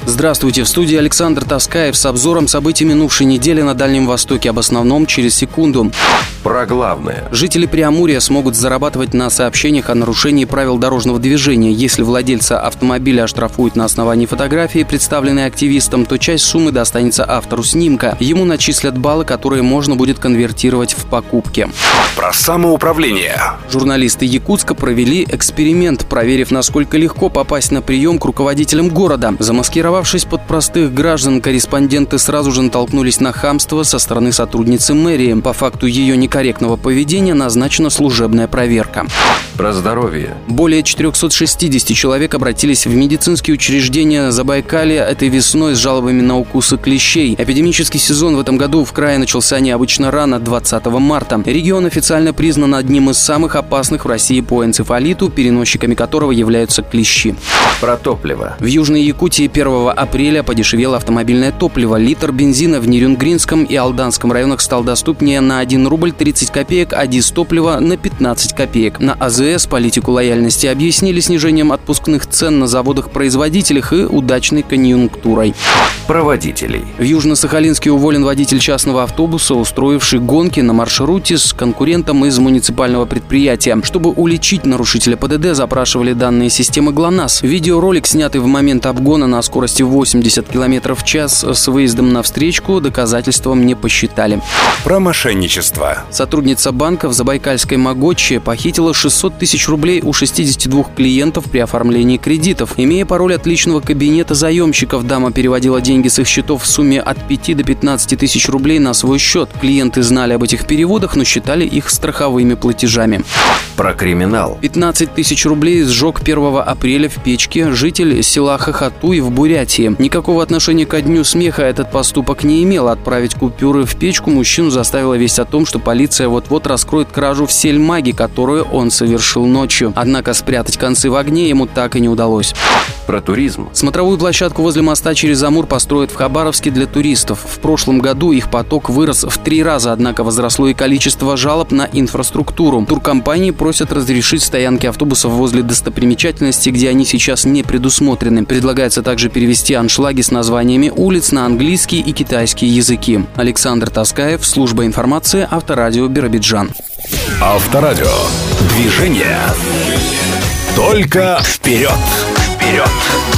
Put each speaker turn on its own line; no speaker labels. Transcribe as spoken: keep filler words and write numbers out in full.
Здравствуйте, в студии Александр Таскаев с обзором событий минувшей недели на Дальнем Востоке, об основном через секунду.
Про главное.
Жители Преамурья смогут зарабатывать на сообщениях о нарушении правил дорожного движения. Если владельца автомобиля оштрафуют на основании фотографии, представленной активистом, то часть суммы достанется автору снимка. Ему начислят баллы, которые можно будет конвертировать в покупки.
Про самоуправление.
Журналисты Якутска провели эксперимент, проверив, насколько легко попасть на прием к руководителям города. Замаскировавшись под простых граждан, корреспонденты сразу же натолкнулись на хамство со стороны сотрудницы мэрии. По факту ее некорректного поведения назначена служебная проверка.
Про здоровье.
Более четыреста шестьдесят человек обратились в медицинские учреждения Забайкалья этой весной с жалобами на укусы клещей. Эпидемический сезон в этом году в крае начался необычно рано, двадцатого марта. Регион официально признан одним из самых опасных в России по энцефалиту, переносчиками которого являются клещи.
Про топливо.
В Южной Якутии первого апреля подешевело автомобильное топливо. Литр бензина в Нерюнгринском и Алданском районах стал доступнее на один рубль тридцать копеек, а дизтопливо на пятнадцать копеек. На АЗС политику лояльности объяснили снижением отпускных цен на заводах-производителях и удачной конъюнктурой.
Про водителей.
В Южно-Сахалинске уволен водитель частного автобуса, устроивший гонки на маршруте с конкурентом из муниципального предприятия. Чтобы уличить нарушителя ПДД, запрашивали данные системы ГЛОНАСС. Видеоролик, снятый в момент обгона на скорости восемьдесят километров в час с выездом на встречку, доказательством не посчитали.
Про мошенничество.
Сотрудница банка в Забайкальской Могочи похитила шестьсот тысяч рублей у шестидесяти двух клиентов при оформлении кредитов. Имея пароль от личного кабинета заемщиков, дама переводила деньги с их счетов в сумме от пяти до пятнадцати тысяч рублей на свой счет. Клиенты знали об этих переводах, но считали их страховыми платежами.
Про криминал.
пятнадцать тысяч рублей сжег первого апреля в печке житель села Хохотуй в Бурятии. Никакого отношения ко Дню смеха этот поступок не имел. Отправить купюры в печку мужчину заставила весть о том, что полиция вот-вот раскроет кражу в сельмаге, которую он совершил ночью. Однако спрятать концы в огне ему так и не удалось.
Про туризм.
Смотровую площадку возле моста через Амур построят в Хабаровске для туристов. В прошлом году их поток вырос в три раза, однако возросло и количество жалоб на инфраструктуру. Туркомпании просят разрешить стоянки автобусов возле достопримечательностей, где они сейчас не предусмотрены. Предлагается также перевести аншлаги с названиями улиц на английский и китайский языки. Александр Таскаев, служба информации, Авторадио Биробиджан.
Авторадио. Движение. Только вперед. Вперед.